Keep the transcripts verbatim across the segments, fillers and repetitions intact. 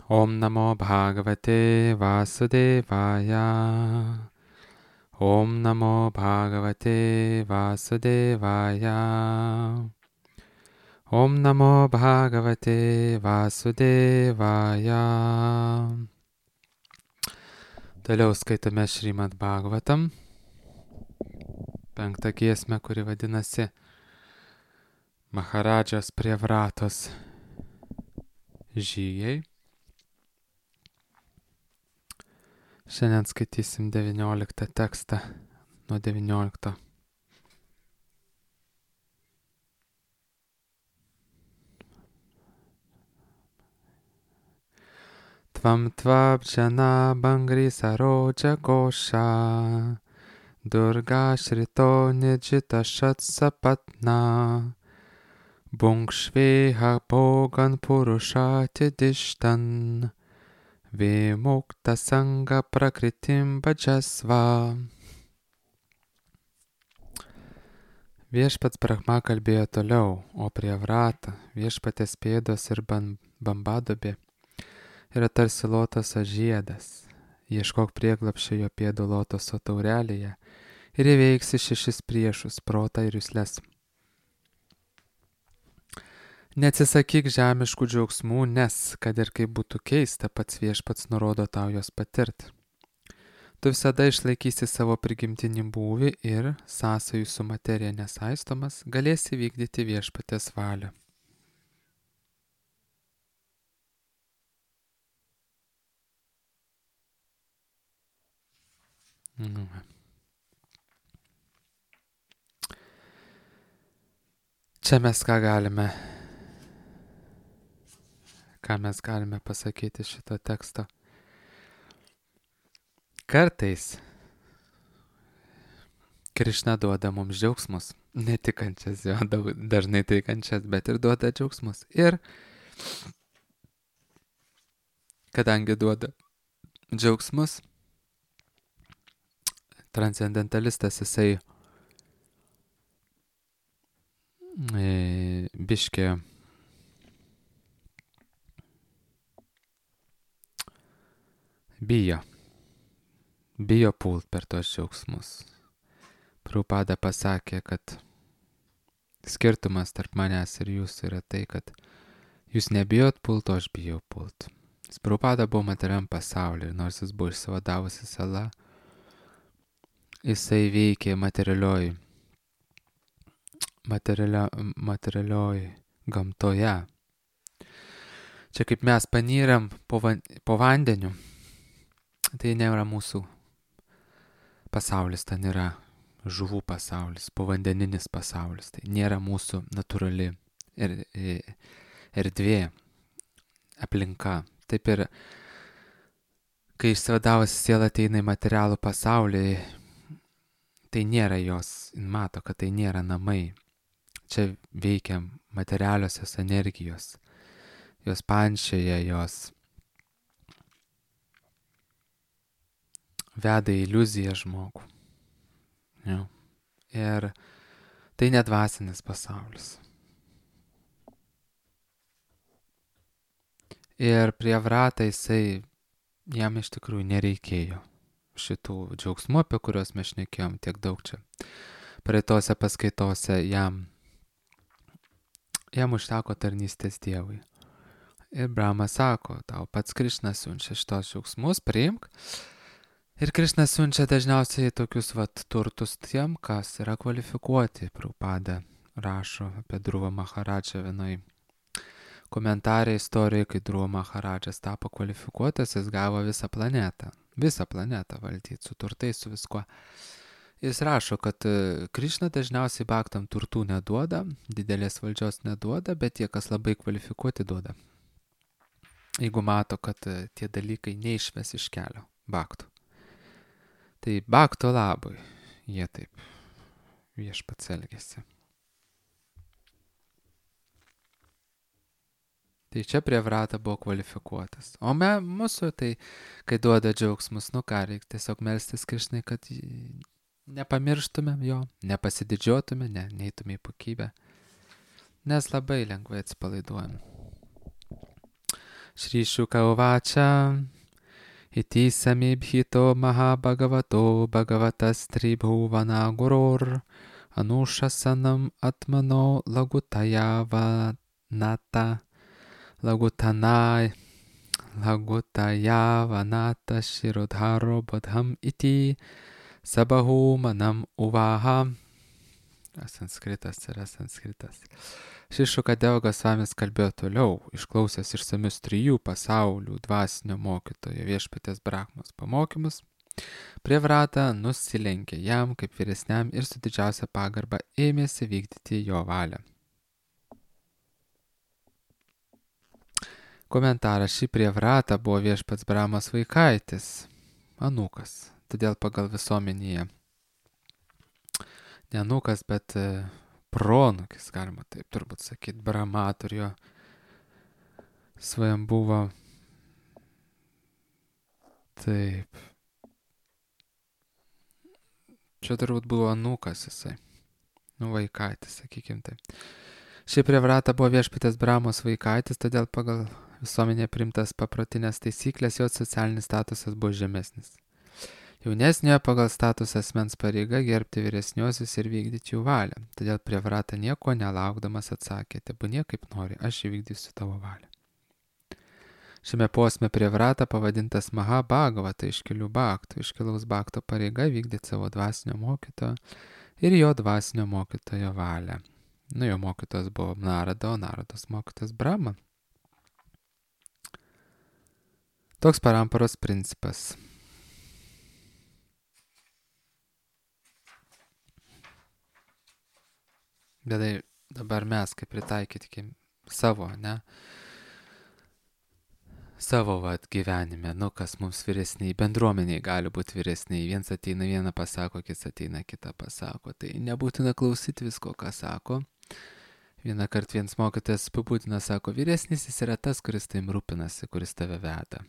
Om Namo Bhagavate Vasudevaya. Om Namo Bhagavate Vasudevaya. Om Namo Bhagavate Vasudevaya. Toliau skaitome Šrimad Bhagavatam, penktą giesmę, kuri vadinasi Maharadžos Prievratos žygiai. Šiandien skaitysim devynioliktą tekstą nuo devyniolikto. Tvam tvabjana bangri saroja gosha Durga shrito nijita shatsapatna Bungshveha bogan purushati dishtan Vimukta sanga prakritim bhajasva. Viešpats Brahma kalbėjo toliau, o Prievrata, viešpatės pėdos ir bambadubė yra tarsi lotoso žiedas. Ieškok prieglapščio jo pėdų lotoso taurelėje ir įveiksi šešis priešus, protą ir jusles. Neatsisakyk žemiškų džiaugsmų, nes, kad ir kaip būtų keista, pats viešpats nurodo tau jos patirti. Tu visada išlaikysi savo prigimtinį būvį ir, sąsajų su materija nesaistomas, galėsi vykdyti viešpatės valią. Nu. Čia mes ką galime, ką mes galime pasakyti šito teksto. Kartais Krišna duoda mums džiaugsmus, ne tik kančias, jo dažnai tai kančias, bet ir duoda džiaugsmus. Ir kadangi duoda džiaugsmus, transcendentalistas jisai e, biškė bijo. Bijo pult per tos džiaugsmus. Prabhupada pasakė, kad skirtumas tarp manęs ir jūsų yra tai, kad jūs nebijot pult, o aš bijau pult. Prabhupada buvo materialiam pasaulyje, nors jis buvo išsivadavusi sala, jisai veikė materialioj, materialio, materialioj gamtoje. Čia kaip mes panyram po, van, po vandeniu, tai nėra mūsų pasaulis, ten yra žuvų pasaulis, povandeninis pasaulis, tai nėra mūsų natūrali er, erdvė, aplinka. Taip ir, kai išsivadavusi siela ateina į materialų pasaulį, tai nėra jos, mato, kad tai nėra namai. Čia veikia materialiosios energijos, jos pančioje, jos veda iliuziją žmogų. Ja. Ir tai nedvasinis pasaulis. Ir Prievrata jisai, jam iš tikrųjų nereikėjo šitų džiaugsmų, apie kuriuos mes šnekėjom tiek daug čia. Praeitose paskaitose jam, jam užteko tarnystės Dievui. Ir Brahma sako, tau pats Krišnas siunčia šitos džiaugsmus, priimk. Ir Krišna siunčia dažniausiai tokius vat turtus tiem, kas yra kvalifikuoti. Prabhupada rašo apie Dhruva Maharadžą vienoj komentarė istorijoje, kai Dhruva Maharadžas tapo kvalifikuotas, jis gavo visą planetą. Visą planetą valdyti, su turtais, su viskuo. Jis rašo, kad Krišna dažniausiai bhaktam turtų neduoda, didelės valdžios neduoda, bet tie, kas labai kvalifikuoti, duoda. Jeigu mato, kad tie dalykai neišves iš kelio bhaktų. Tai bhakto labui jie taip viešpats elgiasi. Tai čia Prievrata buvo kvalifikuotas. O me, mūsų tai, kai duoda džiaugsmus, nu ką, reikia tiesiog melstis Krišnai, kad nepamirštumėm jo, nepasididžiuotume, ne, neitume į pakybę, nes labai lengvai atsipalaiduojam. Shri Shuka uvacha iti samibhito mahabhagavato bhagavatas tribhuvana gurur anushasanam atmano lagutaya vanata lagutanai lagutaya vanata shirodharo bodham iti sabahu manam uvaha. Sanskritas yra sanskritas. Šri Šukadeva Gosvamis kalbėjo toliau, išklausęs išsamius trijų pasaulių dvasinio mokytojo Viešpaties Brahmos pamokymus. Prievrata nusilenkė jam kaip vyresniam ir su didžiausia pagarba ėmėsi vykdyti jo valią. Komentaras: šį Prievrata buvo Viešpats Brahmos vaikaitis, anūkas, todėl pagal visuomenėje ne anūkas, bet pronukis, galima taip turbūt sakyti, Brahma turėjo svajam buvo taip. Čia turbūt buvo anūkas jisai, nu vaikaitis, sakykim taip. Šį Prievrata buvo Viešpatės Brahmos vaikaitis, todėl pagal visuomenėje priimtas paprotinės taisyklės jo socialinis statusas buvo žemesnis. Jaunesniojo pagal statusą asmens pareiga gerbti vyresniuosius ir vykdyti jų valią. Todėl Prievrata nieko nelaukdamas atsakė: tebūnie kaip nori, aš įvykdysiu tavo valią. Šiame posme Prievrata pavadintas Mahabhagavata, iškilių bhaktų. Iškilaus bhakto pareiga vykdyti savo dvasinio mokytojo ir jo dvasinio mokytojo valią. Nu, jo mokytojas buvo Narada, o Narados mokytojas Brahma. Toks paramparos principas. Bet tai dabar mes kaip pritaikyti savo, ne? Savo vat gyvenime, nu kas mums vyresniai, bendruomeniai gali būti vyresniai. Viens ateina vieną pasako, kits ateina kitą pasako. Tai nebūtina klausyti visko, ką sako. Vieną kartą vienas mokytojas apibūdina, sako, vyresnis jis yra tas, kuris taim rūpinasi, kuris tave veda.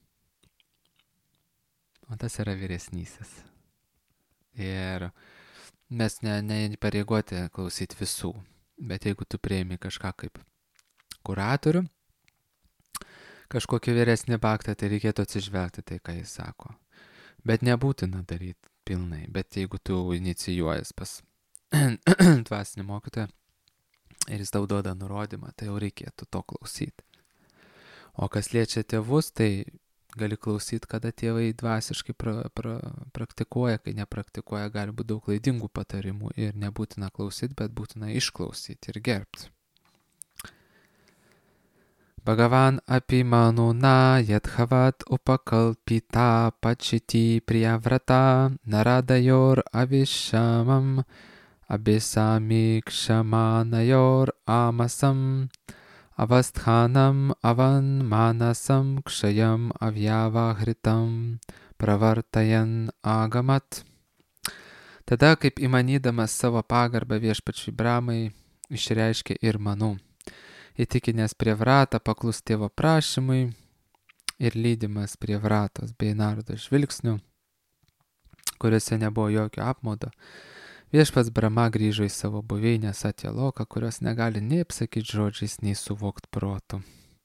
O tas yra vyresnysis. Ir mes neįpareigoti ne klausyti visų, bet jeigu tu priimi kažką kaip kuratorių, kažkokį vyresnį bhaktą, tai reikėtų atsižvelgti tai, ką jis sako. Bet nebūtina daryti pilnai, bet jeigu tu inicijuojas pas dvasinį mokytoją ir jis tau duoda nurodymą, tai jau reikėtų to klausyti. O kas liečia tėvus, tai gali klausyti, kada tėvai dvasiškai pra, pra, praktikuoja, kai nepraktikuoja, gali būti daug klaidingų patarimų ir nebūtina klausyti, bet būtina išklausyti ir gerbti. Bhagavan apimanuna yadhavat upakalpita pachiti priyavrata naradayor avishamam abhisamikshmanayor amasam avasthanam avan manasam kshayam avyavahritam pravartayan agamat. Tada, kaip įmanydamas savo pagarbą Viešpačiui Brahmai, išreiškė ir manų. Įtikinęs Prievratą paklus tėvo prašymui ir lydimas Prievratos bei Narado žvilgsnių, kuriuose nebuvo jokio apmaudo, Viešpats Brahma grįžo į savo buveinę Satyaloką, kurios negali nei apsakyti žodžiais, nei suvokti protu.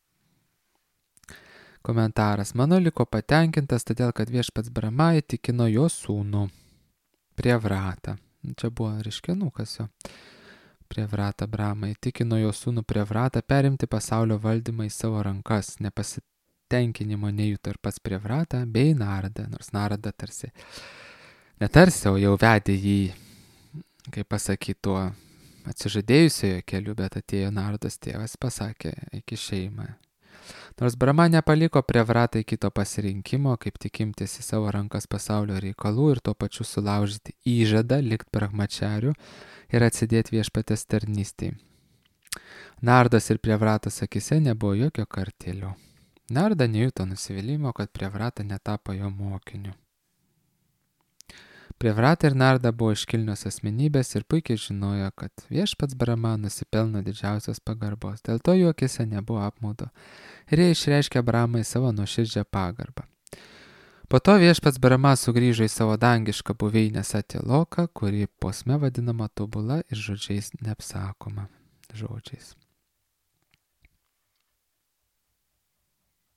Komentaras. Mano liko patenkintas, todėl kad Viešpats Brahma įtikino jo sūnų Prievratą. Čia buvo reiškinukas jo. Prievrata Brahma įtikino jo sūnų Prievratą perimti pasaulio valdymą į savo rankas. Nepasitenkinimo nejuto ir pats Prievrata bei Narada, nors Narada tarsi, netarsi, o jau vedė jį, kaip pasakyti, tuo atsižadėjusiojo keliu, bet atėjo Narados tėvas, pasakė, eik į šeimą. Nors Brahma nepaliko Prievratai kito pasirinkimo, kaip tik imtis į savo rankas pasaulio reikalų ir tuo pačiu sulaužyti įžadą likti brahmačariu ir atsidėti Viešpatės tarnystei. Nardos ir Prievratos akise nebuvo jokio kartėlio. Narda nejuto nusivylimą, kad Prievrata netapo jo mokiniu. Prievrata ir Narda buvo iškilnios asmenybės ir puikiai žinojo, kad Viešpats Brahma nusipelno didžiausios pagarbos. Dėl to jų akise nebuvo apmaudo ir jie išreiškė Brahmai savo nuoširdžią pagarbą. Po to Viešpats Brahma sugrįžo į savo dangišką buveinę Satyaloką, kuri posme vadinama tobula ir žodžiais neapsakoma. Žodžiais.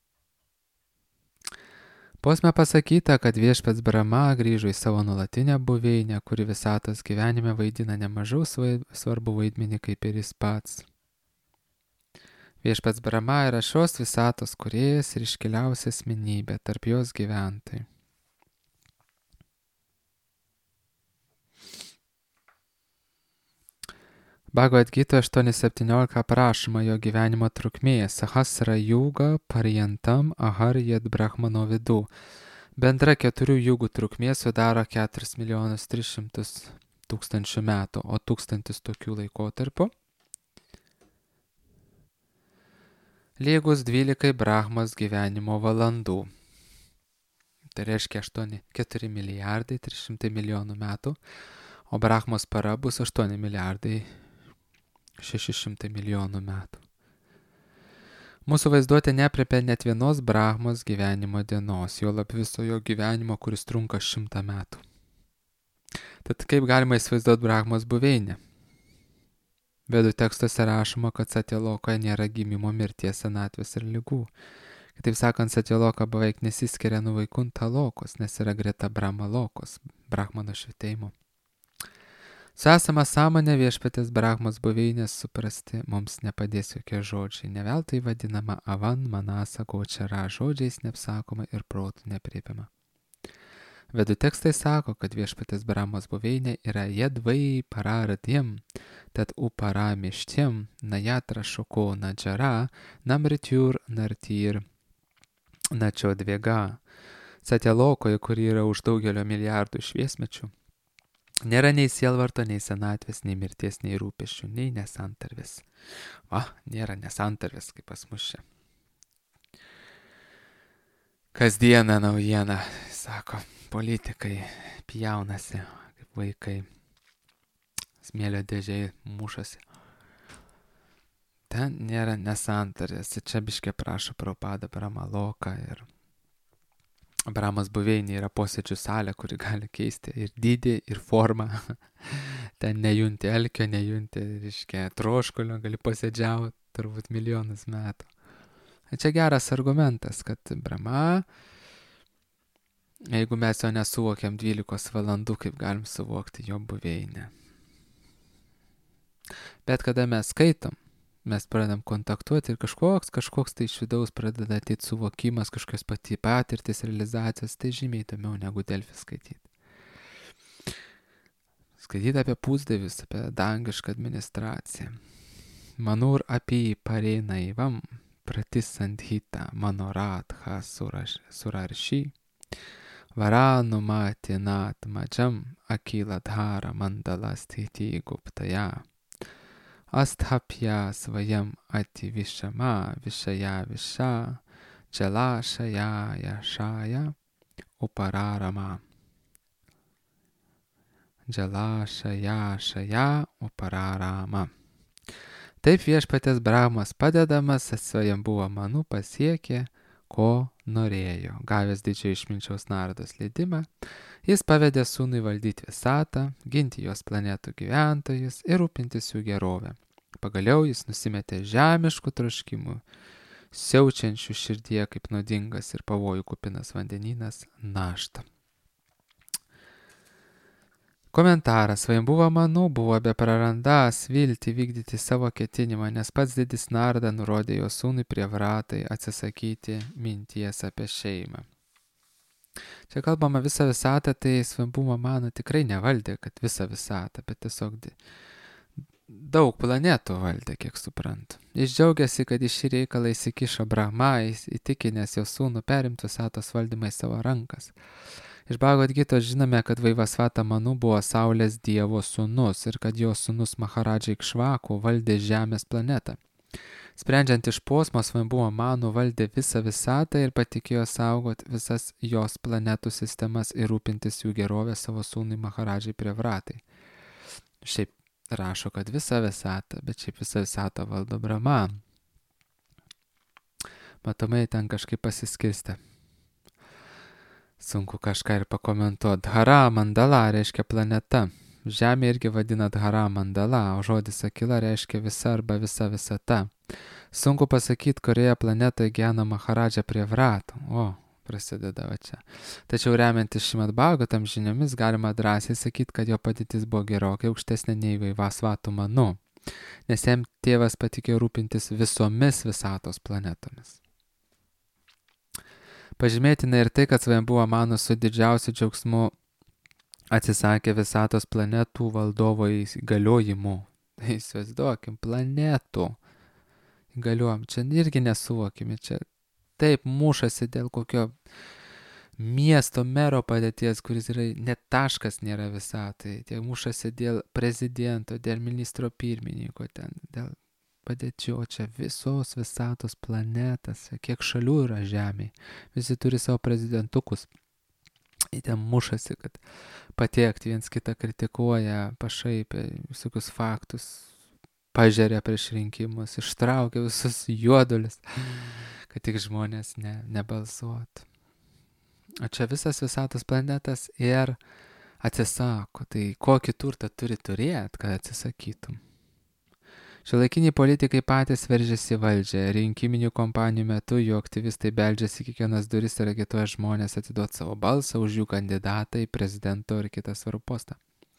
Posme pasakyta, kad viešpats Brahma grįžo į savo nuolatinę buveinę, kuri visatos gyvenime vaidina nemažiau svarbu vaidmenį kaip ir jis pats. Viešpats Brahma yra šios visatos kūrėjas ir iškiliausia asmenybė tarp jos gyventojų. Bhagavad Gita aštuoni septyniolika aprašoma jo gyvenimo trukmė Sahasra Juga Paryantam Aharyat Brahmano vidų. Bendra keturių jugų trukmė sudaro keturis milijonus tris šimtus tūkstančių metų, o tūkstantis tokių laikotarpių lygus dvylikai Brahmos gyvenimo valandų. Tai reiškia aštuoni keturi milijardai trys šimtai milijonų metų, o Brahmos para bus aštuoni milijardai šeši šimtai milijonų metų. Mūsų vaizduotė neaprėpia net vienos Brahmos gyvenimo dienos, juolab viso jo gyvenimo, kuris trunka šimtą metų. Tad kaip galima įsivaizduoti Brahmos buveinę? Vedų tekstuose rašoma, kad Satyalokoje nėra gimimo, mirties, senatvės ir ligų. Kitaip sakant, Satyaloka beveik nesiskiria nuo Vaikunta lokos, nes yra greta Brahma lokos, Brahmano švitėjimo. Su esama sąmonė viešpatės Brahmos buveinės suprasti mums nepadės jokie žodžiai, ne veltui vadinama Avan Manasa Gočara, žodžiais neapsakoma ir protų nepriepiama. Vedų tekstai sako, kad viešpatės Brahmos buveinė yra Jedvai Pararadiem, tad Uparamištiem, Najatra Šoko Nadžara, Namrityur Nartyr Načiodvėga. Satyalokoje, kuri yra už daugelio milijardų šviesmečių, nėra nei sielvarto, nei senatvės, nei mirties, nei rūpesčių, nei nesantarvės. Va, nėra nesantarvės, kaip pas mus čia. Kasdieną naujiena, sako, politikai pjaunasi, kaip vaikai, smėlio dėžiai mušasi. Ten nėra nesantarvės, čia biškė prašo Prabhupada Brahma loką ir Brahmos buveinė yra posėdžių salė, kuri gali keisti ir dydį, ir formą. Ten nejunti elkio, nejunti, reiškia, troškulio, gali posėdžiauti turbūt milijonus metų. Čia geras argumentas, kad Brahma, jeigu mes jo nesuvokiam dvylikos valandų, kaip galim suvokti jo buveinę. Bet kada mes skaitom, mes pradedam kontaktuoti ir kažkoks, kažkoks tai iš vidaus pradeda ateit suvokimas, kažkokios pati patirtis, realizacijos, tai žymiai įdomiau negu Delfi skaityti. Skaityti apie pusdievius, apie dangišką administraciją. Manur apie pareina įvam, pratisandhita manoratha surarši, varanu matinat mačam akiladhara mandalastiti guptaja. Asthapya svayam ati vishama vishaya visha jala shaya yashaya upararama. Jala shaya shaya upararama. Taip viešpatės Brahmas padedamas svajam buvo manų pasiekė, ko norėjo. Gavęs didžiojo išminčiaus Nardos leidimą, jis pavedė sūnui valdyti visatą, ginti jos planetų gyventojus ir rūpintis jų gerovę. Pagaliau jis nusimetė žemiškų troškimų, siaučiančių širdyje kaip nuodingas ir pavojų kupinas vandenynas naštą. Komentaras. Svajambuva Manu buvo be prarandąs viltį vykdyti savo ketinimą, nes pats didis Narda nurodė jo sūnui Prievratai atsisakyti minties apie šeimą. Čia kalbama visą visatą, tai Svajambuva Manu tikrai nevaldė, kad visą visatą, bet tiesiog daug planetų valdė, kiek suprantu. Jis džiaugiasi, kad į šį reikalą įsikišo Brahma, įtikinęs jo sūnų perimti visatos valdymą į savo rankas. Iš Bhagavad Gitos žinome, kad Vaivasvata Manu buvo Saulės dievo sūnus ir kad jo sūnus Maharadža Ikšvaku valdė Žemės planetą. Sprendžiant iš posmo, Svajambuva Manu valdė visą visatą ir patikėjo saugoti visas jos planetų sistemas ir rūpintis jų gerovę savo sūnui Maharadžai Prievratai. Šiaip rašo, kad visą visatą, bet šiaip visą visatą valdo Brahma. Matomai ten kažkaip pasiskirstė. Sunku kažką ir pakomentuoti. Dhara Mandala reiškia planeta. Žemė irgi vadina Dhara Mandala, o žodis Akila reiškia visa arba visa visata. Sunku pasakyti, kurioje planetoje gyvena Maharadža Prievrato. O, prasideda va čia. Tačiau remiantis Šrimad Bhagavatam žiniomis galima drąsiai sakyti, kad jo padėtis buvo gerokai aukštesnė nei Vaivasvatų Manu, nes jam tėvas patikėjo rūpintis visomis visatos planetomis. Pažymėtina ir tai, kad Svajambhuva Manu su didžiausiu džiaugsmu atsisakė visatos planetų valdovo įgaliojimų. Tai įsivaizduokim, planetų įgaliojimų. Čia irgi nesuvokime, čia taip mušasi dėl kokio miesto mero padėties, kuris yra, net taškas nėra visatai. Tie mušasi dėl prezidento, dėl ministro pirmininko, ten, dėl padėčių, o čia visos visatos planetas, kiek šalių yra Žemėje. Visi turi savo prezidentukus. Jie ten mušasi, kad patiekti, viens kitą kritikuoja, pašaipia, visokius faktus, pažeria prieš rinkimus, ištraukia visus juodulius, kad tik žmonės ne, nebalsuotų. O čia visas visatos planetas ir atsisako. Tai kokį turtą turi turėti, kad atsisakytum? Šiuolaikiniai politikai patys veržiasi valdžią. Rinkiminių kompanijų metu jų aktyvistai beldžiasi kiekvienas duris ir agituoja žmonės atiduoti savo balsą už jų kandidatą į prezidento ir kitą svarbų postą.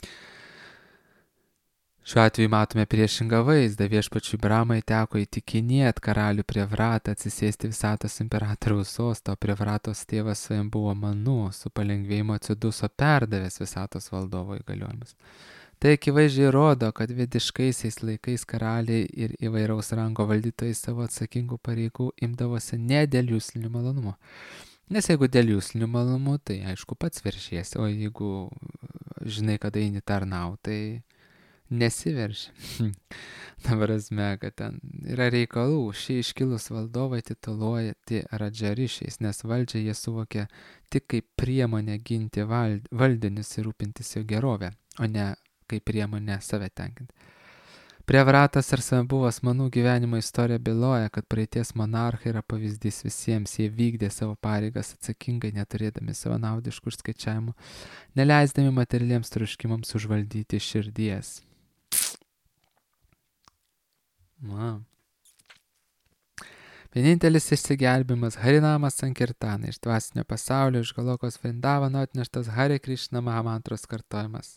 Šiuo atveju matome priešingą vaizdą. Viešpačiui Brahmai teko įtikinėti karalių Prevratą atsisėsti visatos imperatoriaus sostą, o Prevratos tėvas Svajambhuva Manu su palengvėjimu atsiduso perdavęs visatos valdovo įgaliojimus. Tai akivaizdžiai rodo, kad vediškaisiais laikais karaliai ir įvairaus rango valdytojai savo atsakingų pareigų imdavosi ne dėl jūslinių malonumų. Nes jeigu dėl jūslinių malonumų, tai aišku pats veršiesi, o jeigu žinai, kad eini tarnau, tai nesiverši. Dabar esmė, kad ten yra reikalų, šie iškilus valdovai tituluojati radžarišiais, nes valdžią jie suvokia tik kaip priemonę ginti vald, valdinius ir rūpintis jo gerovę, o ne kaip priemonė save tenkinti. Prevratas ir Svajambhuvos Manu gyvenimo istorija byloja, kad praeities monarchai yra pavyzdys visiems, jie vykdė savo pareigas atsakingai, neturėdami savo naudiškų išskaičiavimų, neleisdami materialiems troškimams užvaldyti širdies. Na. Vienintelis išsigelbimas Harinamas Sankirtana iš dvasinio pasaulio, iš Golokos Vrindavano atneštas Hare Krishna Mahamantros kartojimas.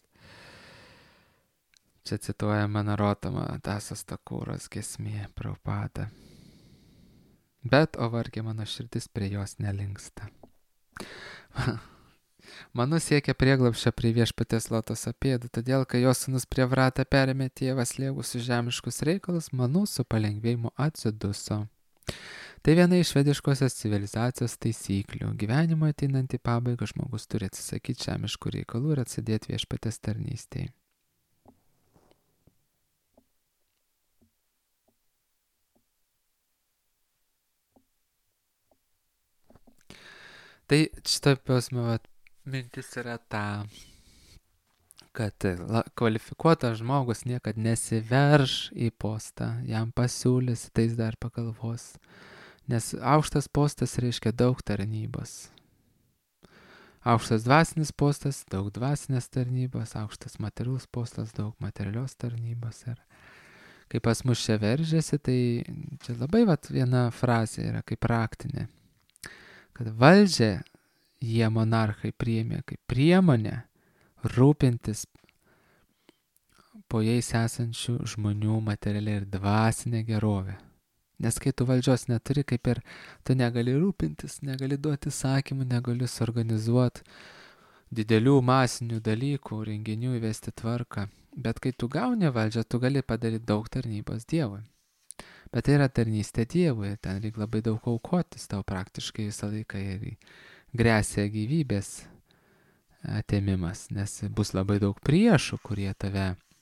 Čia cituojama Narotama Dasas Takūros giesmė Prabhupada. Bet, o vargė mano širdis, prie jos nelinksta. Manu siekia prieglobsčio prie viešpaties lotoso pėdų, todėl, kai jos sūnus Prevratą perėmė tėvas lėgusius žemiškus reikalus, Manu su palengvėjimu atsiduso. Tai viena iš vediškosios civilizacijos taisyklių. Gyvenimo ateinant į pabaigą žmogus turi atsisakyti žemiškų reikalų ir atsidėti viešpaties tarnystėje. Tai šitą prasme mintis yra ta, kad la, kvalifikuotas žmogus niekad nesiverš į postą, jam pasiūlys, tai jis dar pagalvos. Nes aukštas postas reiškia daug tarnybos. Aukštas dvasinis postas, daug dvasinės tarnybos, aukštas materialus postas, daug materialios tarnybos. Ir kai pas mus čia veržiasi, tai čia labai vat, viena frazė yra kaip praktinė. Kad valdžią jie monarchai priėmė kaip priemonę rūpintis po jais esančių žmonių materialiai ir dvasinė gerovė. Nes kai tu valdžios neturi, kaip ir tu negali rūpintis, negali duoti įsakymų, negali suorganizuoti didelių masinių dalykų, renginių, įvesti tvarką. Bet kai tu gauni valdžią, tu gali padaryti daug tarnybos Dievui. Bet tai yra tarnystė Dievui, ten reikia labai daug aukotis, tau praktiškai visą laiką ir grėsia gyvybės atėmimas, nes bus labai daug priešų, kurie tave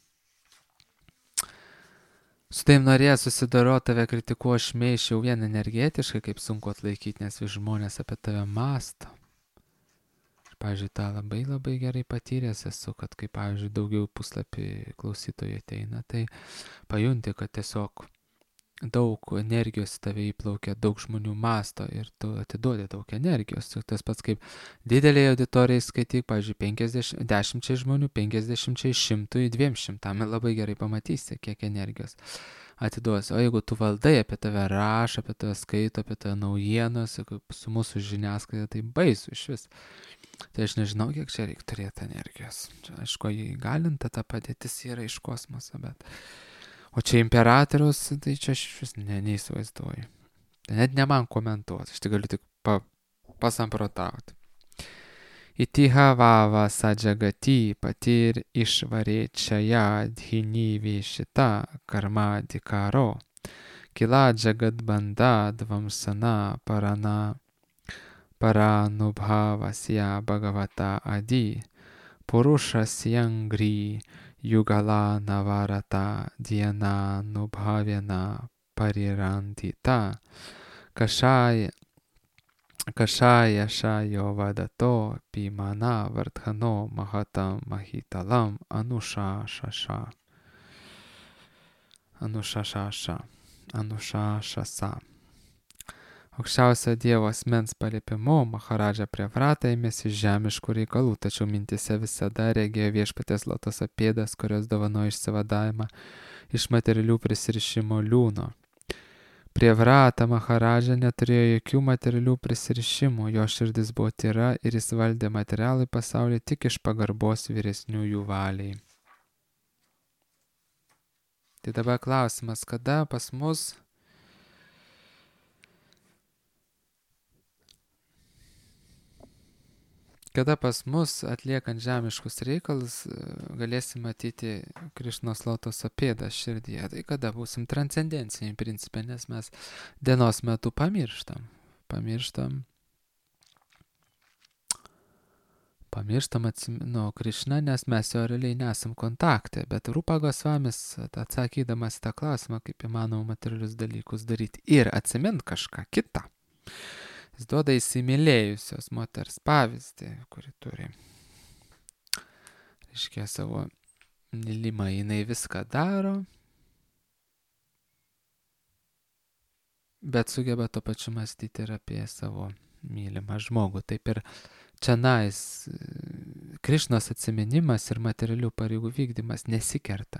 su taim norės susidoroti, tave kritikuo, šmeiš jau vien energetiškai, kaip sunku atlaikyti, nes vis žmonės apie tave mąsto. Aš, pavyzdžiui, tą labai labai gerai patyręs esu, kad kai, pavyzdžiui, daugiau puslapį klausytojų ateina, tai pajunti, kad tiesiog daug energijos tave įplaukia, daug žmonių masto ir tu atiduodi daug energijos. Tas pats kaip didelėje auditorijai skaityk, pavyzdžiui, penkiasdešimt, dešimčiai žmonių, penkiasdešimčiai, šimtui, dviem šimtam ir labai gerai pamatysi, kiek energijos atiduosi. O jeigu tu valdai, apie tave rašo, apie tave skaito, apie tave naujienos, su mūsų žiniasklaida, tai baisu iš vis. Tai aš nežinau, kiek čia reikia turėti energijos. Čia, aišku, įgalinta ta padėtis yra iš kosmoso, bet... O čia imperatoriaus, tai čia aš vis ne, neįsivaizduoju. Tai net ne man komentuoti, aš tik galiu tik pa, pasamprotauti. Itiha vava sadžagati patir išvarė čaya dhini višita karma dikaro. Kila jagad banda dvamsana parana paranubhavasya bhagavata adi. Purushas yangri Yugala navarata diena nubhavena parirandita kashaya kashaya shayo vadato pimana vardhano mahatam mahitalam anushashasha anushashasha anushashasa. Aukščiausio Dievo asmens paliepimu Maharadža Priyavrata ėmėsi žemiškų reikalų, tačiau mintise visada regėjo viešpaties lotoso pėdas, kurios dovanojo išsivadavimą iš materialių prisirišimo liūno. Priyavrata Maharadža neturėjo jokių materialių prisirišimų, jo širdis buvo tyra ir jis valdė materialų pasaulį tik iš pagarbos vyresniųjų valiai. Tai dabar klausimas, kada pas mus Kada pas mus, atliekant žemiškus reikalus, galėsim matyti Krišnos lotoso pėdą širdyje. Tai kada būsim transcendenciniai principai, nes mes dienos metu pamirštam. Pamirštam. Pamirštam atsimenu Krišną, nes mes jo realiai nesam kontakte. Bet Rupa Gosvamis, atsakydamas tą klausimą, kaip įmanoma materialius dalykus daryti ir atsimint kažką kitą. Jis duoda įsimylėjusios moters pavyzdį, kuri turi, reiškia, savo mylimą, jinai viską daro, bet sugeba to pačiu mąstyti ir apie savo mylimą žmogų. Taip ir čionais Krišnos atsiminimas ir materialių pareigų vykdymas nesikerta.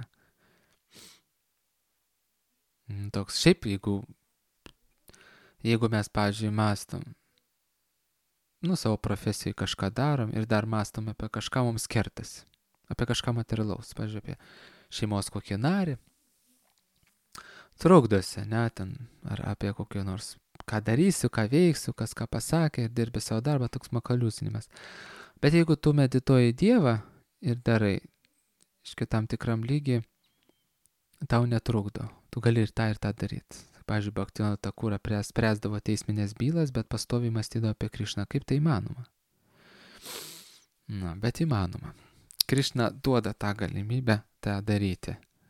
Toks šiaip, jeigu Jeigu mes, pavyzdžiui, mąstom, nu, savo profesijai kažką darom ir dar mąstom apie kažką, mums kertasi. Apie kažką materialaus, pavyzdžiui, apie šeimos kokį narį. Trukdosi, ne, ten, ar apie kokį nors, ką darysiu, ką veiksiu, kas ką pasakė ir dirbi savo darbą, toks makaliusinimas. Bet jeigu tu medituoji Dievą ir darai, iškai tam tikram lygiai, tau netrukdo. Tu gali ir tą ir tą daryti. Pavyzdžiui, Bhaktivinoda Thakura spręsdavo teisminės bylas, bet pastoviai mąstydavo apie Krišną. Kaip tai įmanoma? Na, bet įmanoma. Krišna duoda tą galimybę tą daryti.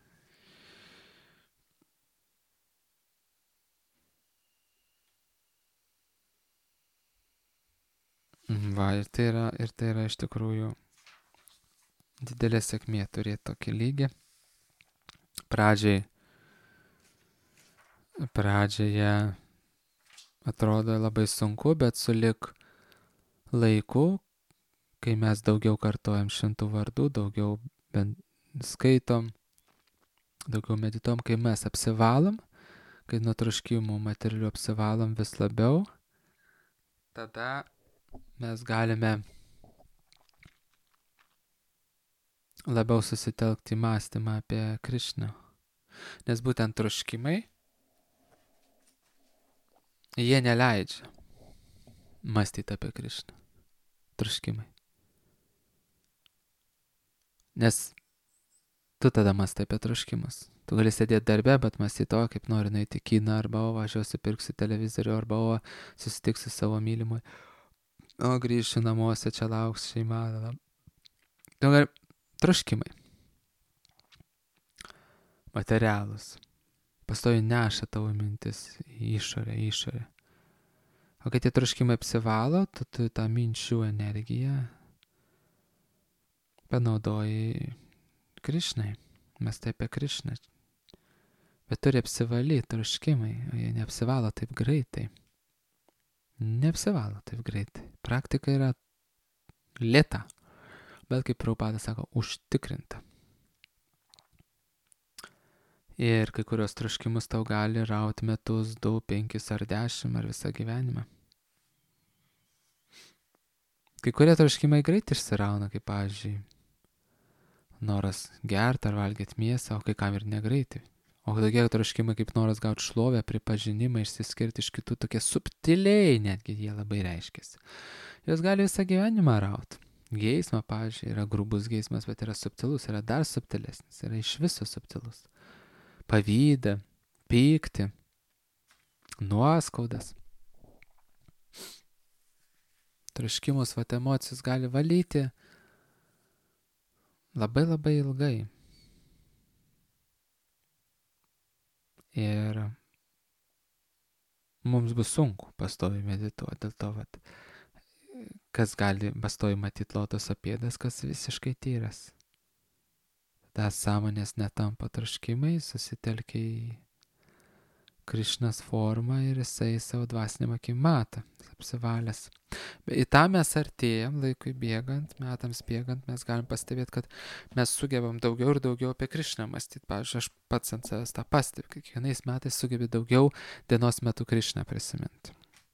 Va, ir tai yra, ir tai yra iš tikrųjų didelė sėkmė turėti tokį lygį. Pradžiai Pradžioje atrodo labai sunku, bet sulik laiku, kai mes daugiau kartojam šimtų vardų, daugiau bent skaitom, daugiau medituom, kai mes apsivalom, kai nuo troškimų materialių apsivalom vis labiau, tada mes galime labiau susitelkti mąstymą apie Krišną. Nes būtent troškimai, jie neleidžia mąstyti apie Krišną. Troškimai. Nes tu tada mąstai apie troškimus. Tu gali sėdėti darbe, bet mąstyti, o kaip nori nueiti į kiną, arba o važiuosiu pirksiu televizorių, arba o susitiksiu savo mylimui, o grįšiu namuose, čia lauks šeima. Tu gali... Troškimai. Materialūs. Pastovi neša tavo mintis į išorę, į išorę. O kai tie troškimai apsivalo, tu, tu tą minčių energiją panaudoji Krišnai. Mes tai apie Krišną. Bet turi apsivalyti troškimai, o jie neapsivalo taip greitai. Neapsivalo taip greitai. Praktika yra lėta, bet kaip Prabhupada sako, užtikrinta. Ir kai kurios troškimus tau gali rauti metus, du, penkis ar dešimt ar visą gyvenimą. Kai kurie troškimai greit išsirauna, kaip pavyzdžiui, noras gerti ar valgyti mėsą, o kai kam ir negreitai. O tokie troškimai kaip noras gauti šlovę, pripažinimą, išsiskirti iš kitų, tokie subtiliai netgi jie labai reiškiasi. Jos gali visą gyvenimą rauti. Geisma, pavyzdžiui, yra grubus geismas, bet yra subtilus, yra dar subtilesnis, yra iš viso subtilus. Pavydą, pyktį, nuoskaudas. Troškimus, vat emocijos gali valyti labai labai ilgai. Ir mums bus sunku pastoviai medituoti, dėl to, vat, kas gali pastoviai matyti lotoso pėdas, kas visiškai tyras. Ta sąmonės netampa troškimai, susitelkia į Krišnos formą ir jisai savo dvasiniam akim mato, apsivalęs. Bet į tą mes artėjam, laikui bėgant, metams bėgant, mes galim pastebėti, kad mes sugebam daugiau ir daugiau apie Krišną mąstyti. Pavyzdžiui, aš pats ant savęs tą pastebiu, kiekvienais metais sugebi daugiau dienos metu Krišną prisiminti.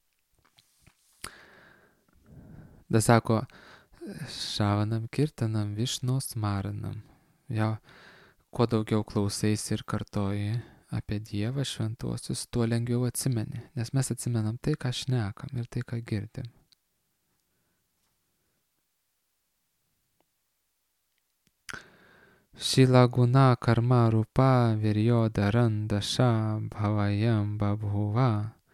Da sako, šavanam, kirtanam, višnos maranam. Jo, kuo daugiau klausaisi ir kartoji apie Dievą šventuosius, tuo lengviau atsimeni, nes mes atsimenam tai, ką šnekam ir tai, ką girdim. Šila guna karma rupa virjoda randa ša bhavayam babhuva.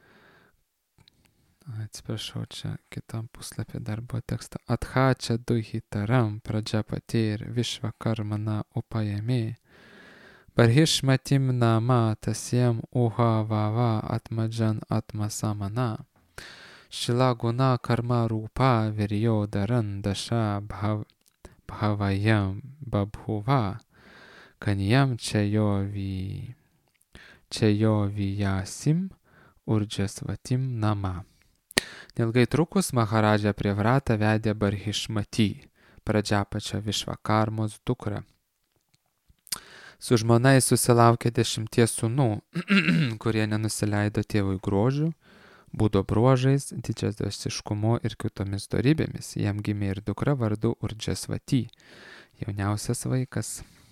Atsiprašau, čia kitam puslapį dar buvo tekstą. Athačia duhitaram pradžapatir višva karmana upajami. Barhishmatim nama tasyam uha vava atmajan atmasamana. Šila guna karma rupa virjoda randa ša bhavayam babhuva. Kanyam chayovi chayoviyasim urjasvatim nama. Neilgai trukus Maharadža Privrata vedė Barhishmati, Pradžapačio Višvakarmos dukrą. Su žmona jis susilaukė dešimties sūnų, kurie nenusileido tėvui grožiu, būdo bruožais, didžiadvasiškumu ir kitomis dorybėmis. Jam gimė ir dukra vardu Urdžasvati, jauniausias vaikas.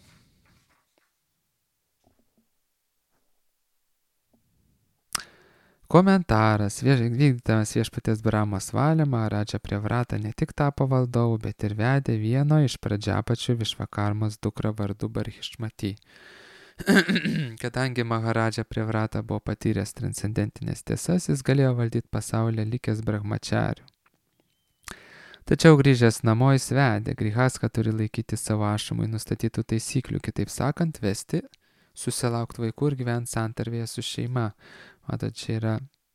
Komentaras. Vykdydamas viešpaties Brahmos valią, Maharadža Privrata ne tik tapo valdovu, bet ir vedė vieno iš Pradžapačių Višvakarmos dukrą vardu Barhishmati. Kadangi Maharadža Privrata buvo patyręs transcendentinės tiesas, jis galėjo valdyti pasaulį likęs brahmačariu. Tačiau grįžęs namo jis vedė, grihaską turi laikyti savo ašamui nustatytų taisyklių, kitaip sakant, vesti, susilaukti vaikų ir gyventi santarvėje su šeima. Matot, čia yra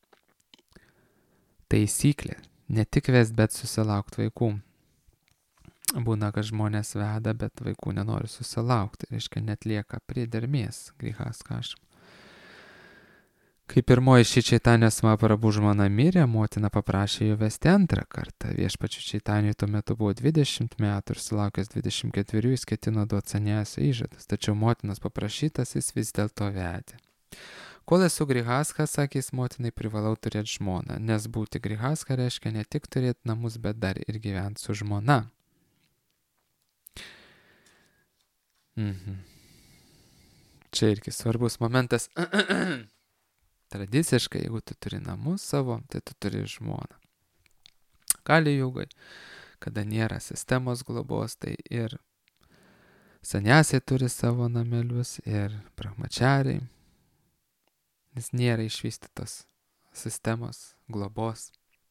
taisyklė. Ne tik vest, bet susilaukti vaikų. Būna, kad žmonės veda, bet vaikų nenori susilaukti. Reiškia, net lieka prie dermės grihaskašam. Kai pirmoji ši Čaitanijos Mahaprabhu žmona mirė, motina paprašė jo vesti antrą kartą. Viešpačiu Čaitanijui tuo metu buvo dvidešimt metų ir sulaukęs dvidešimt ketverių jis ketino duoti sanjasio įžadus. Tačiau motinos paprašytas jis vis dėlto vedė. Kol esu grihaska, sakė jis motinai, privalau turėti žmoną, nes būti grihaska reiškia ne tik turėti namus, bet dar ir gyventi su žmona. Mhm. Čia irgi svarbus momentas. Tradiciškai, jeigu tu turi namus savo, tai tu turi žmoną. Kali jugai, kada nėra sistemos globos, tai ir sanjasiai turi savo namelius, ir brahmačariai. Nes nėra išvystytos sistemos, globos.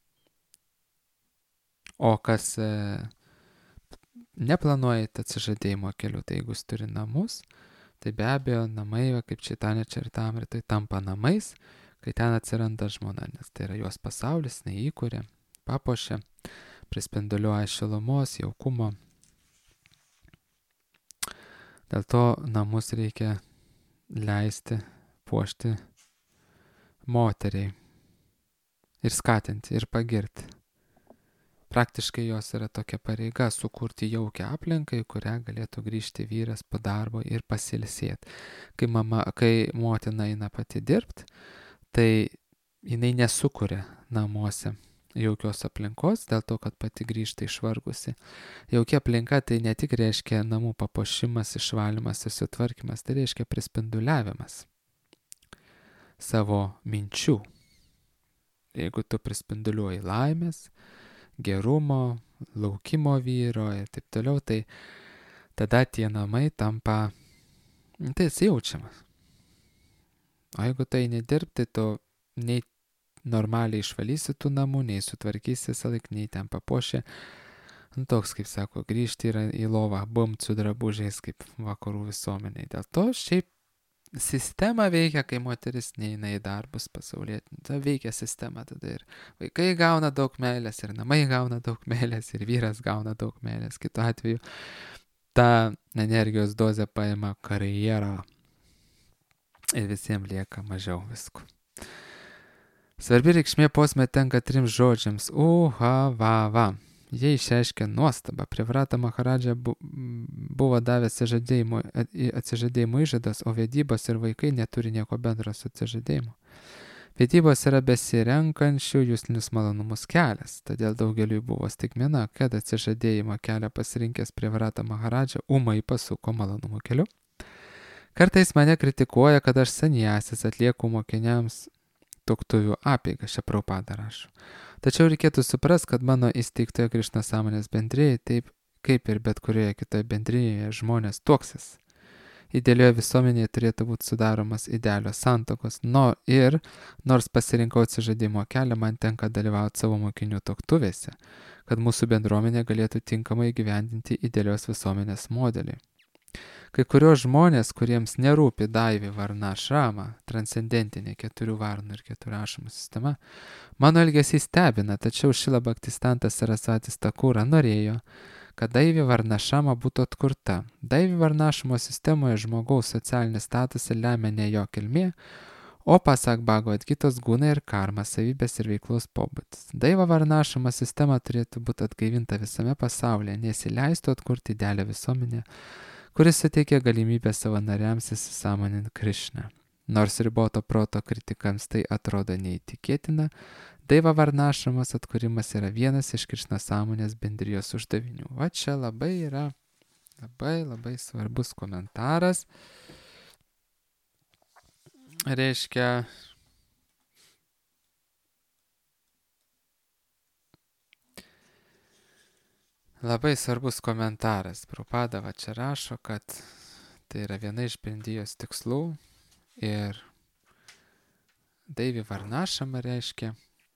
O kas e, neplanuojate atsižadėjimo keliu, tai jeigu jis turi namus, tai be abejo namai, kaip Čaitanija Čaritamritoje, tampa namais, kai ten atsiranda žmona, nes tai yra jos pasaulis, neįkuria, papuošia, prispinduliuoja šilumos, jaukumo. Dėl to namus reikia leisti papuošti moteriai ir skatinti ir pagirti. Praktiškai jos yra tokia pareiga sukurti jaukią aplinką, į kurią galėtų grįžti vyras po darbo ir pasilsėti. Kai, mama, kai motina eina pati dirbti, tai jinai nesukuria namuose jaukios aplinkos, dėl to, kad pati grįžta išvargusi. Jaukia aplinka tai ne tik reiškia namų papuošimas, išvalymas, susitvarkymas, tai reiškia prispinduliavimas savo minčių. Jeigu tu prispinduliuoji laimės, gerumo, laukimo vyro ir taip toliau, tai tada tie namai tampa, tai jaučiamas. O jeigu tai nedirbti, tu nei normaliai išvalysi tų namų, nei sutvarkysi visą laiką, nei ten papuoši. Nu, toks, kaip sako, grįžti yra į lovą, bumt su drabužiais, kaip vakarų visuomeniai. Dėl to šiaip sistema veikia, kai moteris neina į darbus pasaulyje. Ta veikia sistema tada ir vaikai gauna daug meilės, ir namai gauna daug meilės, ir vyras gauna daug meilės. Kitu atveju ta energijos dozė paima karjerą ir visiems lieka mažiau visko. Svarbi reikšmė posme tenka trims žodžiams uha va va. Jie išreiškia nuostabą. Privrata Maharadža buvo davęs atsižadėjimo įžadas, o vedybos ir vaikai neturi nieko bendro su atsižadėjimu. Vedybos yra besirenkančių jūslinius malonumus kelias, todėl daugeliui buvo stigmena, kad atsižadėjimo kelią pasirinkęs Privrata Maharadža ūmai pasuko malonumų keliu. Kartais mane kritikuoja, kad aš sanjasis atlieku mokiniams tuoktuvių apeigas, šią Prabhupada rašo. Tačiau reikėtų supras, kad mano įsteigtoje Krišnos sąmonės bendrijai, taip kaip ir bet kurioje kitoje bendrijoje, žmonės tuoksis. Idealioje visuomenėje turėtų būti sudaromas idealios santokos. No, ir nors pasirinkau atsižadėjimo kelią, man tenka dalyvauti savo mokinių tuoktuvėse, kad mūsų bendruomenė galėtų tinkamai gyvendinti idealios visuomenės modelį. Kai kurios žmonės, kuriems nerūpi Daivi Varna Šrama, transcendentinė keturių varnų ir keturių ašramų sistema, mano elgesys stebina, tačiau Šrila Bhaktistantas Sarasatis Takūra norėjo, kad Daivi Varna Šrama būtų atkurta. Daivi Varna Šramo sistemoje žmogaus socialinį statusą lemia ne jo kilmė, o pasak Bhagavad Gitos gūna ir karma, savybės ir veiklos pobūdis. Daiva Varna Šrama sistema turėtų būti atgaivinta visame pasaulyje, nesileistų atkurti idealią visuomenę, kuris suteikia galimybę savo nariams įsisąmoninti Krišną. Nors riboto proto kritikams tai atrodo neįtikėtina, Daiva Varna Šramos atkūrimas yra vienas iš Krišnos sąmonės bendrijos uždavinių. Va čia labai yra labai labai svarbus komentaras. Reiškia, labai svarbus komentaras. Prabhupada va čia rašo, kad tai yra viena iš bendrijos tikslų ir Daivi Varna Šrama reiškia.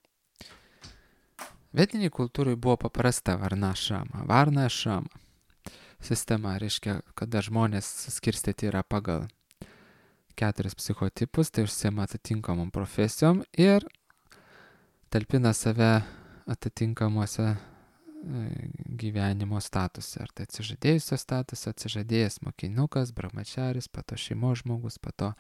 Vediniai kultūrai buvo paprasta Varna Šrama. Varna Šrama sistema reiškia, kada žmonės skirstyti yra pagal keturis psichotipus, tai užsiema atitinkamom profesijom ir talpina save atitinkamuose gyvenimo statusą. Ar tai atsižadėjusio statusą, atsižadėjęs mokinukas, brahmačaris, po to šeimos žmogus, po to,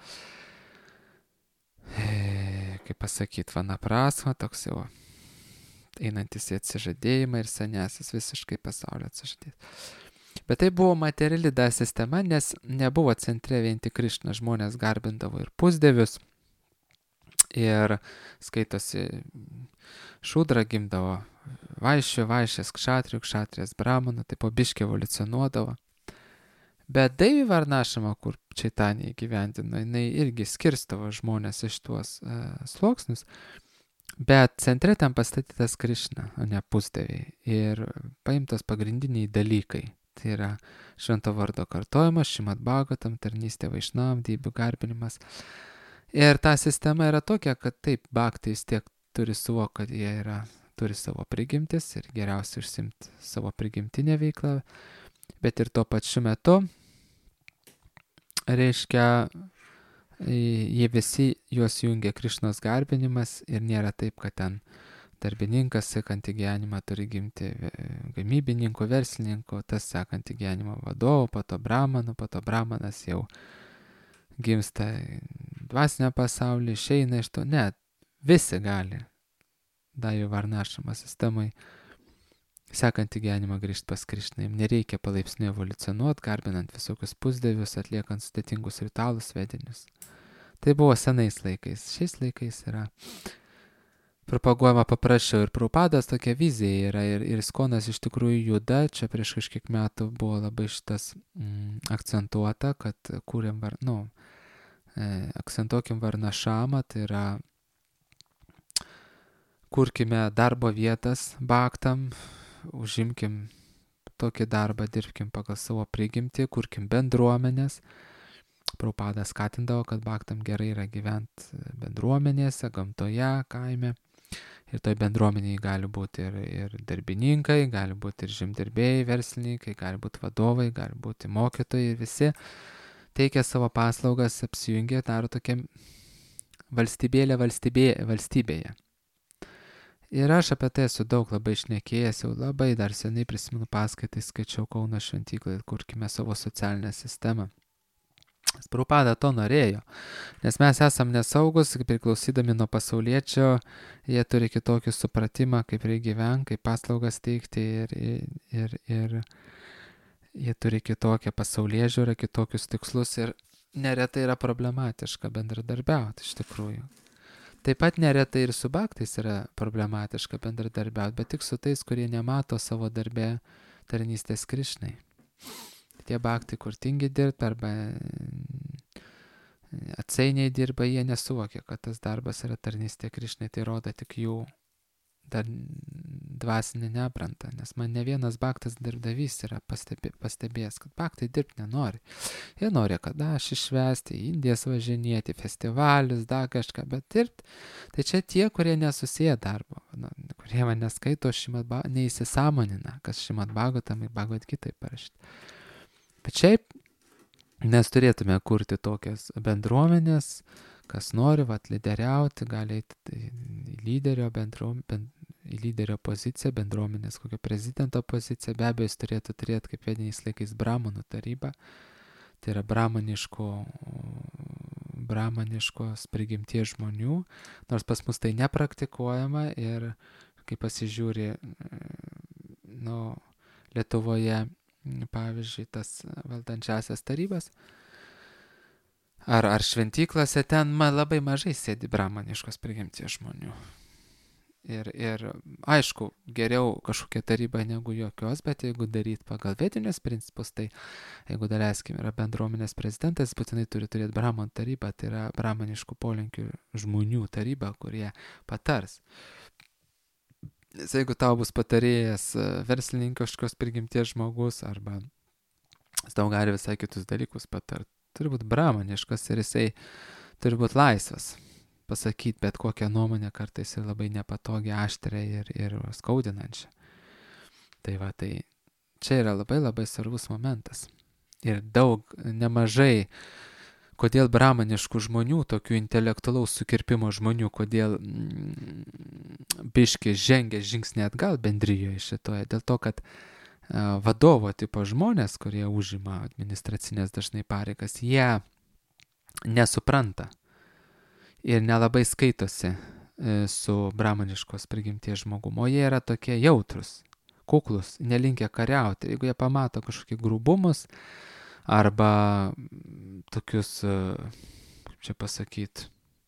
e, kaip pasakyti, vanaprasva, toks jau einantis į atsižadėjimą ir senesis visiškai pasaulio atsižadėjęs. Bet tai buvo materiali da sistema, nes nebuvo centre vien tik Krišna, žmonės garbindavo ir pusdievius, ir skaitosi šūdra gimdavo vaiščių, vaišės kšatrių, kšatrės bramanų, tai po biškį evoliucionuodavo. Bet Daivi Varna Šrama, kur Čaitanija įgyvendino, jinai irgi skirstavo žmonės iš tuos uh, sluoksnius, bet centre ten pastatytas Krišna, o ne pusdieviai. Ir paimtos pagrindiniai dalykai. Tai yra švento vardo kartojimas, Šrimad Bhagavatam, tarnystė Vaišnavam, dievių garbinimas. Ir ta sistema yra tokia, kad taip, bhaktai vis tiek turi suvokti, kad jie yra, turi savo prigimtis ir geriausia užsimti savo prigimtinę veiklą, bet ir tuo pačiu metu, reiškia, jie visi juos jungia Krišnos garbinimas ir nėra taip, kad ten darbininkas sekantį gyvenimą turi gimti gamybininku, verslininku, tas sekantį gyvenimą vadovu, po to brahmanu, po to brahmanas jau gimsta dvasinio pasaulio, išeina iš to. Ne, visi gali Dajų Varnašramo sistemai sekantį gyvenimą grįžti pas Krišną. Jums nereikia palaipsniui evoliucionuoti, garbinant visokius pusdievius, atliekant sudėtingus ritualus, vedinius. Tai buvo senais laikais. Šiais laikais yra propaguojama paprasčiau ir Prabhupados tokia vizija yra ir, ir Iskonas iš tikrųjų juda. Čia prieš kažkiek metų buvo labai šitas mm, akcentuota, kad kūrėm, var, nu, e, akcentuokim Varnašamą, tai yra kurkime darbo vietas baktam, užimkim tokį darbą, dirbkim pagal savo prigimtį, kurkim bendruomenės. Prabhupada skatindavo, kad baktam gerai yra gyventi bendruomenėse, gamtoje, kaime. Ir toj bendruomenėje gali būti ir, ir darbininkai, gali būti ir žemdirbėjai, verslininkai, gali būti vadovai, gali būti mokytojai, visi teikia savo paslaugas, apsijungia, daro tokią valstybėlę valstybė, valstybėje. Ir aš apie tai esu daug labai šnekėjęs, jau labai dar senai prisimenu paskaitai, skaičiau Kauno šventyklai, kurkime savo socialinę sistemą. Prabhupada to norėjo, nes mes esam nesaugus, priklausydami nuo pasauliečio, jie turi kitokį supratimą, kaip reikia gyventi, kaip paslaugas teikti ir, ir, ir jie turi kitokią pasauliežiūrą, kitokius tikslus ir neretai yra problematiška bendradarbiauti iš tikrųjų. Taip pat neretai ir su baktais yra problematiška bendradarbiauti, bet tik su tais, kurie nemato savo darbę tarnystės Krišnai. Tie baktai, kur tingi dirbti arba atsainiai dirba, jie nesuvokia, kad tas darbas yra tarnystė Krišnai, tai rodo tik jų dar dvasinį nebrandą, nes man ne vienas baktas darbdavys yra pastebė, pastebėjęs, kad baktai dirbti nenori. Jie nori, kad aš išvesti, į Indijas važinėti, festivalius, dar kažką, bet dirbti. Tai čia tie, kurie nesusiję darbo, nu, kurie man neskaito, neįsisamonina, kas Šrimad Bhagavatam ir Bhagavad Gitai parašyti. Bet šiaip mes turėtume kurti tokias bendruomenės, kas nori vat, lyderiauti, gali eiti į lyderio, bendruom, ben, į lyderio poziciją, bendruomenės kokio prezidento poziciją. Be abejo, jis turėtų turėti kaip vieniais laikais Brahmanų tarybą. Tai yra brahmaniško, brahmaniškos prigimties žmonių, nors pas mus tai nepraktikuojama ir kai pasižiūri, nu, Lietuvoje, pavyzdžiui, tas valdančiasias tarybas, ar, ar šventyklose, ten man labai mažai sėdi brahmaniškos prigimties žmonių. Ir, ir aišku, geriau kažkokia taryba negu jokios, bet jeigu daryti pagal vedinius principus, tai jeigu daleiskim yra bendruomenės prezidentas, būtinai turi turėti brahman tarybą, tai yra brahmaniškų polinkių žmonių taryba, kurie patars. Nes jeigu tau bus patarėjas verslininkiškos prigimties žmogus, arba jis tau gali visai kitus dalykus patart, turi būti brahmaniškas ir jisai turi būti laisvas pasakyti bet kokią nuomonę, kartais ir labai nepatogią, aštrią ir, ir skaudinančią. Tai va, tai čia yra labai labai svarbus momentas. Ir daug, nemažai, kodėl brahmaniškų žmonių, tokių intelektualaus sukirpimo žmonių, kodėl mm, biški žengia žingsnį atgal bendrijoje šitoje, dėl to, kad uh, vadovo tipo žmonės, kurie užima administracinės dažnai pareigas, jie nesupranta ir nelabai skaitosi uh, su brahmaniškos prigimties žmogum, o jie yra tokie jautrus, kuklus, nelinkę kariauti. Jeigu jie pamato kažkokį grubumus, arba tokius, kaip čia pasakyti,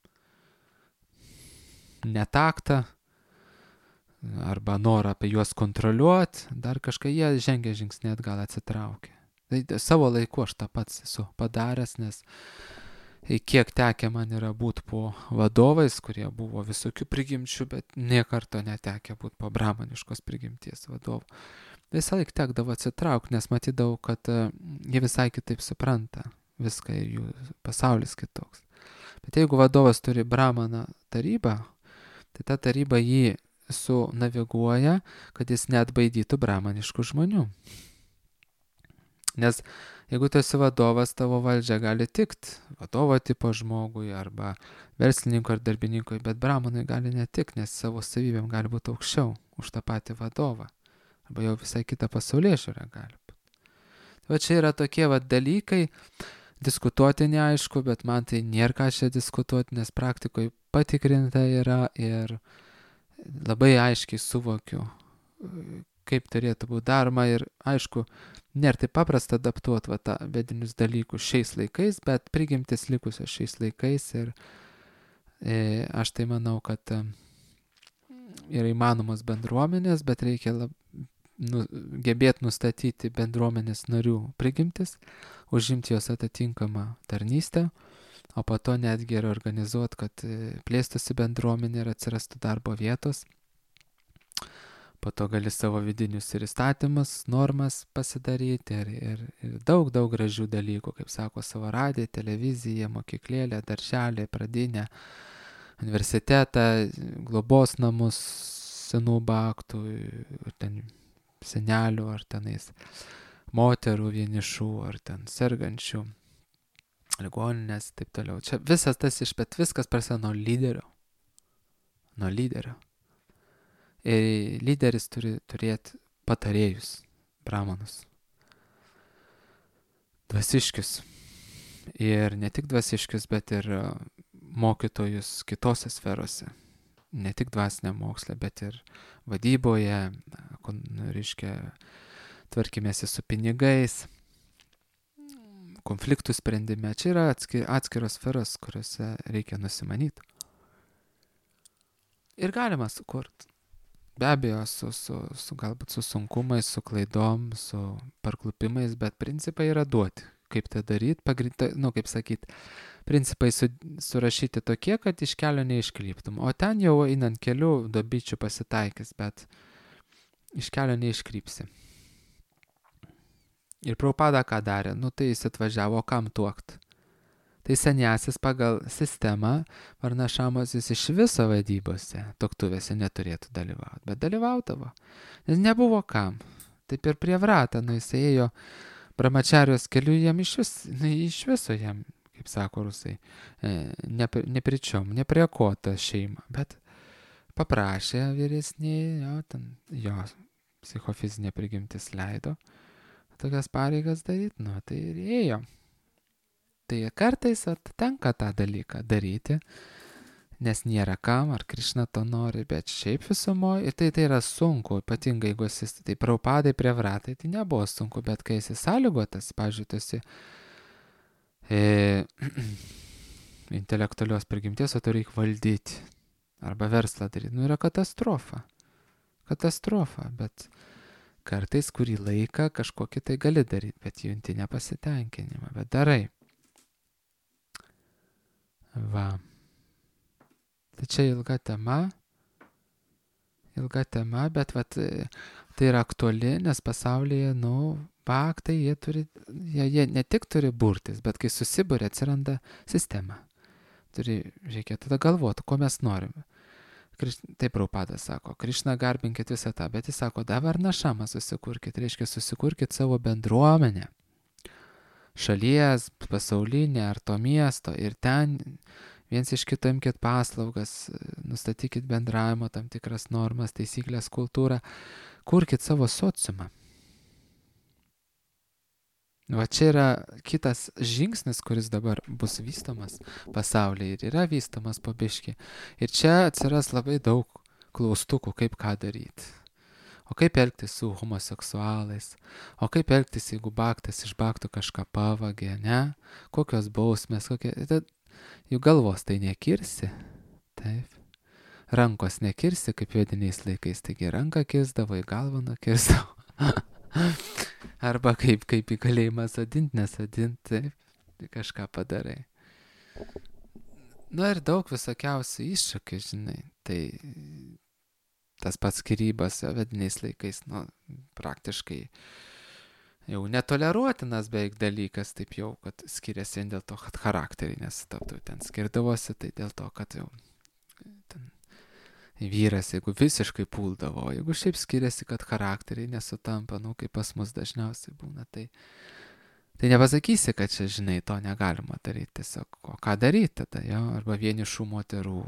netaktą, arba norą apie juos kontroliuoti, dar kažką, jie žengia žingsnį atgal, atsitraukia. Tai savo laiku aš tą pats esu padaręs, nes kiek tekę man yra būti po vadovais, kurie buvo visokių prigimčių, bet nie karto netekę būti po brahmaniškos prigimties vadovų. Visą laiką tekdavo atsitraukti, nes matydavau, kad uh, jie visai kitaip supranta viską ir jų pasaulis kitoks. Bet jeigu vadovas turi brahmaną tarybą, tai ta taryba jį sunaviguoja, kad jis neatbaidytų brahmaniškų žmonių. Nes jeigu tu esi vadovas, tavo valdžia gali tikt vadovo tipo žmogui arba verslininkui ar darbininkui, bet brahmanui gali netikti, nes savo savybėm gali būti aukščiau už tą patį vadovą. Arba jau visai kitą pasaulėžiūrą gali būti. Va čia yra tokie va dalykai, diskutuoti neaišku, bet man tai nėra ką čia diskutuoti, nes praktikoje patikrinta yra ir labai aiškiai suvokiu, kaip turėtų būti daroma ir aišku, nėra taip paprasta adaptuoti va tą vedinius dalykus šiais laikais, bet prigimtis likusios šiais laikais ir e, aš tai manau, kad e, yra įmanomos bendruomenės, bet reikia lab, nu, gebėti nustatyti bendruomenės narių prigimtis, užimti jos atitinkamą tarnystę, o po to netgi ir organizuoti, kad plėstųsi bendruomenė ir atsirastų darbo vietos. Po to gali savo vidinius ir įstatymus, normas pasidaryti ir, ir, ir daug, daug gražių dalykų, kaip sako, savo radiją, televiziją, mokyklėlę, darželį, pradinę, universitetą, globos namus, senų baktų, ten senelių ar tenais moterų vienišų ar ten sergančių, ligoninės, taip toliau. Čia visas tas iš, bet viskas prasideda nuo lyderio. Nuo lyderio. Ir lyderis turi turėti patarėjus, brahmanus, dvasiškius. Ir ne tik dvasiškius, bet ir mokytojus kitose sferose. Ne tik dvasiniam moksle, bet ir vadyboje, reiškia, tvarkymėsi su pinigais, konfliktų sprendime. Čia yra atskiros sferos, kuriuose reikia nusimanyti. Ir galima sukurti. Be abejo, su, su, su, galbūt su sunkumais, su klaidom, su parklupimais, bet principai yra duoti. Kaip tai daryti, pagrinda, nu, kaip sakyti, principai su, surašyti tokie, kad iš kelio neiškryptum. O ten jau einant keliu dobyčių pasitaikys, bet iš kelio neiškrypsi. Ir Prabhupada ką darė? Nu, tai jis atvažiavo, kam tuokt? Tai seniasis pagal sistemą Varnašamos jis iš viso vadybose, tuoktuvėse neturėtų dalyvauti, bet dalyvaudavo. Nes nebuvo kam. Taip ir prie Vrata, nu jis ėjo Brahmačarijos keliu, jam iš, vis, nu, iš viso jam, kaip sako rusai, ne, ne pričiom, ne prie ko ta šeima, bet paprašė vyresnį, jo, ten, jo psichofizinė prigimtis leido tokias pareigas daryti, nu tai ir ėjo. Tai kartais tenka tą dalyką daryti, nes nėra kam, ar Krišna to nori, bet šiaip visumoje, ir tai, tai yra sunku, ypatingai jeigu esi, tai Prabhupadai prie Vratai, tai nebuvo sunku, bet kai esi sąlygotas, pavyzdžiui, tu esi e, intelektualios prigimties, o tu reikia valdyti, arba verslą daryti, nu yra katastrofa, katastrofa, bet kartais kurį laiką kažkokį tai gali daryti, bet junti nepasitenkinimą, bet darai. Va. Tai čia ilga tema, ilga tema, bet vat, tai yra aktuali, nes pasaulyje, nu, baktai, jie turi, jie, jie ne tik turi burtis, bet kai susibūrė, atsiranda sistema. Turi, reikia tada galvoti, ko mes norime. Taip Prabhupada sako, Krišna garbinkit visą tą, bet jis sako, dabar našamą susikurkit, reiškia susikurkit savo bendruomenę. Šalies, pasaulinė ar to miesto ir ten viens iš kito imkit paslaugas, nustatykit bendravimo tam tikras normas, taisyklės, kultūrą, kurkit savo sociumą. Va čia yra kitas žingsnis, kuris dabar bus vystomas pasaulyje ir yra vystomas po biškį. Ir čia atsiras labai daug klaustukų, kaip ką daryti. O kaip elgtis su homoseksualais? O kaip elgtis, jeigu baktas iš baktų kažką pavagė, ne? Kokios bausmės, kokie... Jų galvos tai nekirsi, taip. Rankos nekirsi, kaip vediniais laikais, taigi ranką kirsdavo, į galvą nukirsdavo. Arba kaip, kaip į kalėjimą sodint, nesodint, taip, tai kažką padarai. Nu ir daug visokiausių iššūkių, žinai, tai... Tas pats skyrybas vediniais laikais, nu, praktiškai jau netoleruotinas beveik dalykas, taip jau, kad skiriasi dėl to, kad charakteriai nesutaptų. Ten skirdavosi, tai dėl to, kad jau ten vyras, jeigu visiškai puldavo, jeigu šiaip skiriasi, kad charakteriai nesutampa, nu, kaip pas mus dažniausiai būna, tai, tai nepasakysi, kad čia, žinai, to negalima daryti tiesiog. O ką daryti tada, jo? Arba vienišų moterų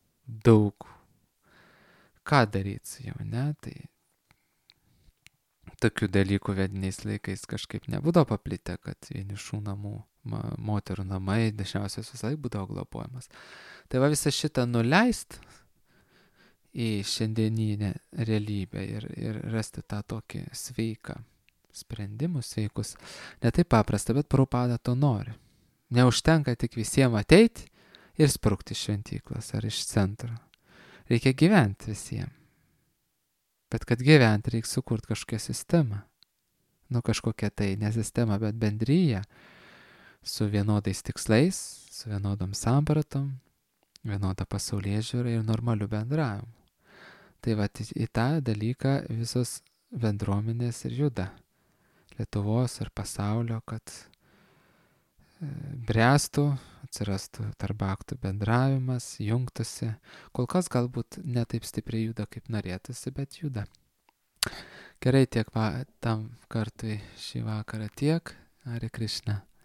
daug. Ką daryti su jau, ne? Tai tokių dalykų vediniais laikais kažkaip nebūdavo paplitę, kad vienišų namų, ma, moterų namai dažniausiai visai būdavo globojamas. Tai va visą šitą nuleist į šiandieninę realybę ir, ir rasti tą tokį sveiką sprendimus, sveikus. Ne taip paprasta, bet Prabhupada to nori. Neužtenka tik visiems ateiti ir sprukti iš šventyklos ar iš centro. Reikia gyventi visiems. Bet kad gyventi, reikia sukurti kažkokią sistemą. Nu kažkokią tai ne sistemą, bet bendryją su vienodais tikslais, su vienodom sampratom, vienodą pasaulėžiūrą ir normaliu bendravimu. Tai va į tą dalyką visos bendruomenės ir juda. Lietuvos ir pasaulio, kad bręstų, atsirastų tarp aktų bendravimas, jungtųsi. Kol kas galbūt ne taip stipriai juda, kaip norėtųsi, bet juda. Gerai, tiek va, tam kartui šį vakarą tiek. Hare Krishna.